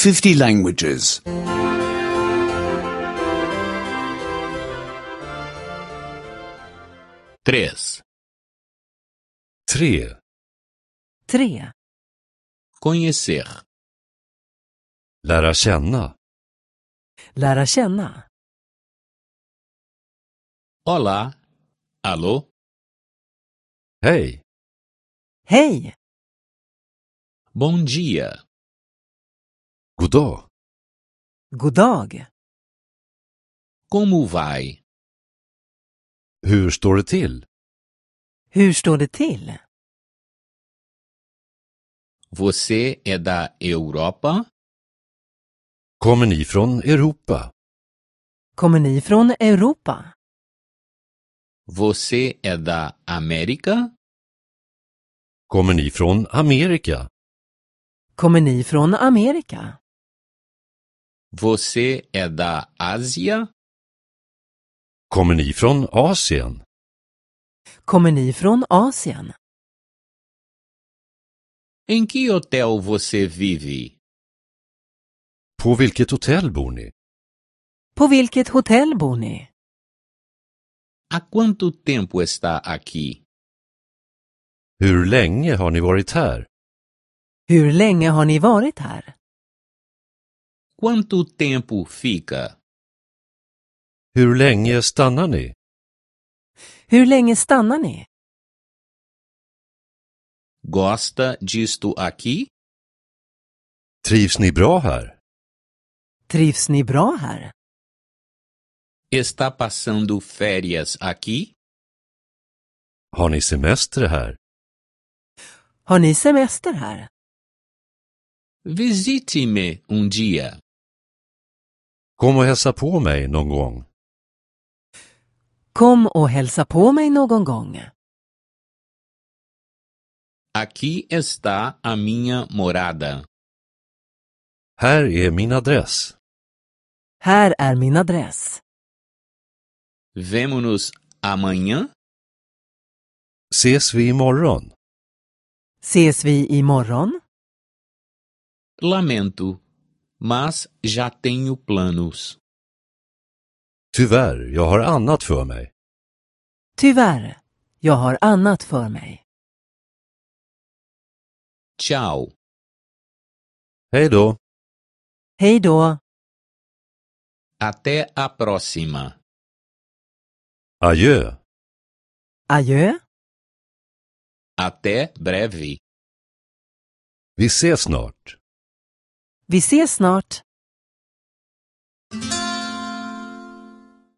50 languages. 3. 3. 3. Conhecer. Lära känna. Lära känna. Olá. Alô? Hej. Hej. Bom dia. God dag. God dag. Como vai? Hur står det till? Hur står det till? Você é da Europa? Kommer ni från Europa? Kommer ni från Europa? Você é da América? Kommer ni från Amerika? Kommer ni från Amerika? Você é da Ásia? Kommer ni från Asien? Kommer ni från Asien? Em que hotel você vive? På vilket hotell bor ni? På vilket hotell bor ni? Há quanto tempo está aqui? Hur länge har ni varit här? Hur länge har ni varit här? Quanto tempo fica? Hur länge stannar ni? Hur länge stannar ni? Gosta disto aqui? Trivs ni bra här? Trivs ni bra här? Está passando férias aqui? Har ni semester här? Har ni semester här? Visite-me dia. Kom och hälsa på mig någon gång. Kom och hälsa på mig någon gång. Aqui está a minha morada. Här är min adress. Här är min adress. Vemo-nos amanhã? Ses vi imorgon? Ses vi imorgon? Lamento, mas já tenho planos. Tyvärr, jag har annat för mig. Tyvärr, jag har annat för mig. Tchau. Hej då. Hej då. Até a próxima. Adjö. Adjö. Até breve. Vi ses snart. Vi ses snart.